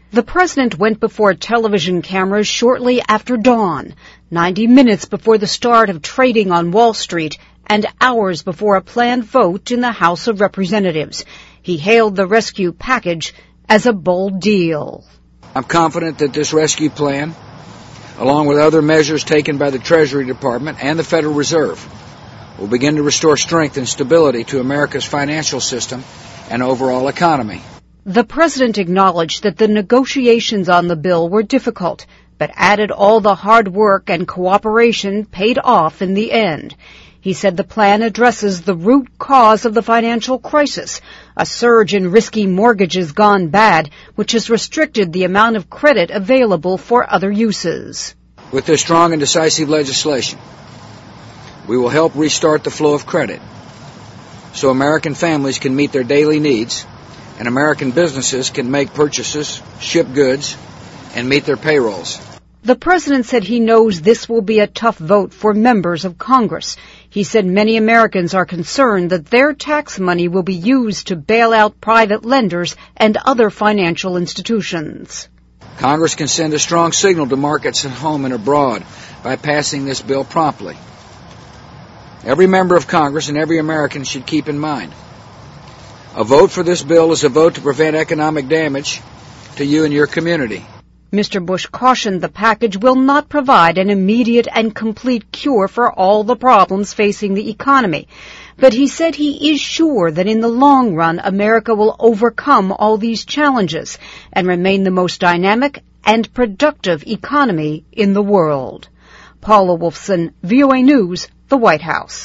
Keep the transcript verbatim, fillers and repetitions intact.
The president went before television cameras shortly after dawn, ninety minutes before the start of trading on Wall Street, and hours before a planned vote in the House of Representatives. He hailed the rescue package as a bold deal. I'm confident that this rescue plan, along with other measures taken by the Treasury Department and the Federal Reserve, will begin to restore strength and stability to America's financial system and overall economy. The president acknowledged that the negotiations on the bill were difficult, but added all the hard work and cooperation paid off in the end. He said the plan addresses the root cause of the financial crisis, a surge in risky mortgages gone bad, which has restricted the amount of credit available for other uses. With this strong and decisive legislation, we will help restart the flow of credit so American families can meet their daily needs and American businesses can make purchases, ship goods, and meet their payrolls. The president said he knows this will be a tough vote for members of Congress. He said many Americans are concerned that their tax money will be used to bail out private lenders and other financial institutions. Congress can send a strong signal to markets at home and abroad by passing this bill promptly. Every member of Congress and every American should keep in mind, a vote for this bill is a vote to prevent economic damage to you and your community. Mister Bush cautioned the package will not provide an immediate and complete cure for all the problems facing the economy. But he said he is sure that in the long run, America will overcome all these challenges and remain the most dynamic and productive economy in the world. Paula Wolfson, V O A News, the White House.